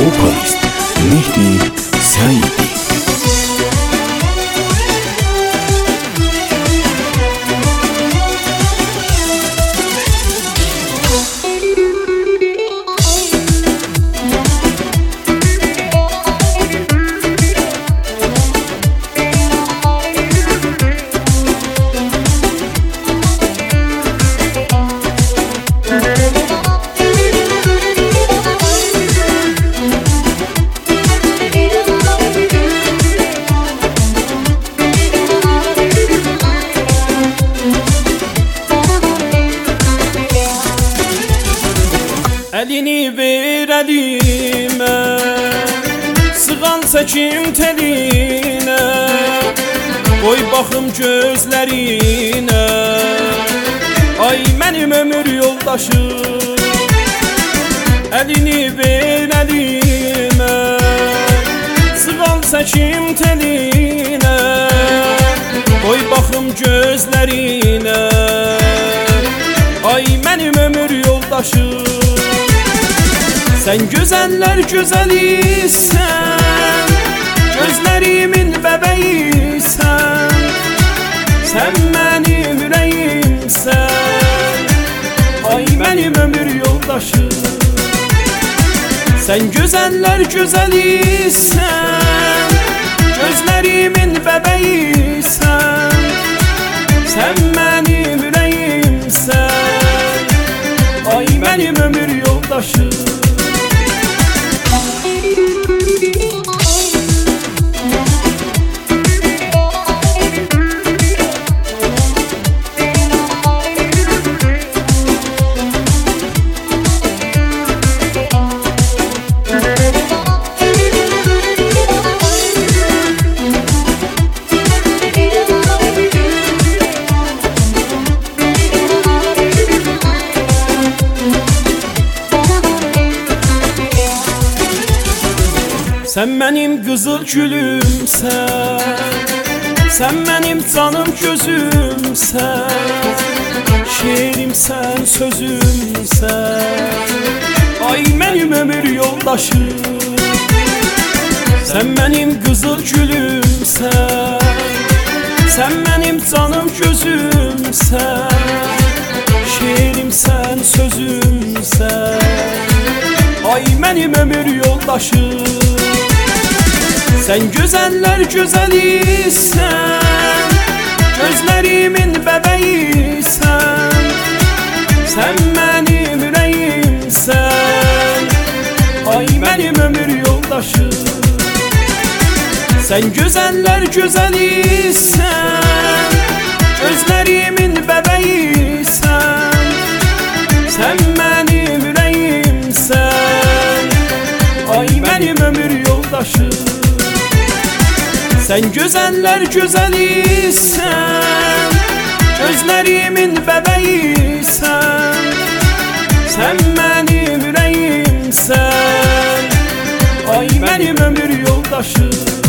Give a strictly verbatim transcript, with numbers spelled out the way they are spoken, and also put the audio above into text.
Vokalist Mehdi Saidi. Elini ver elime, sığan çəkim telinə, qoy baxım gözlərinə. Ay mənim ömür yoldaşım, elini ver əlimə, sığan çəkim telinə, qoy baxım gözlərinə. Ay mənim ömür yoldaşım, sən gözəllər gözəlisən, gözlərimin bəbəyisən, sən mənim ürəyimsən. Ay mənim ömür yoldaşım, sən gözəllər gözəlisən, gözlərimin bəbəyisən, sən mənim ürəyimsən. Ay mənim ömür yoldaşım. Sən mənim qızıl gülümsən, sən mənim canım gözümsən, şeirimsən, sözümsən. Ay mənim ömür yoldaşım, sən mənim qızıl gülümsən, sən mənim canım gözümsən, şeirimsən, sözümsən. Ay mənim ömür yoldaşım, sən gözəllər gözəlisən, gözlərimin bəbəyisən, sən mənim ürəyimsən. Ay mənim ömür yoldaşım, sən gözəllər gözəlisən, gözlərimin bəbəyisən, sən mənim ürəyimsən. Ay mənim ömür yoldaşım, sən gözəllər gözəlisən, gözlərimin bəbəyisən, sən mənim ürəyimsən. Ay mənim ömür yoldaşım.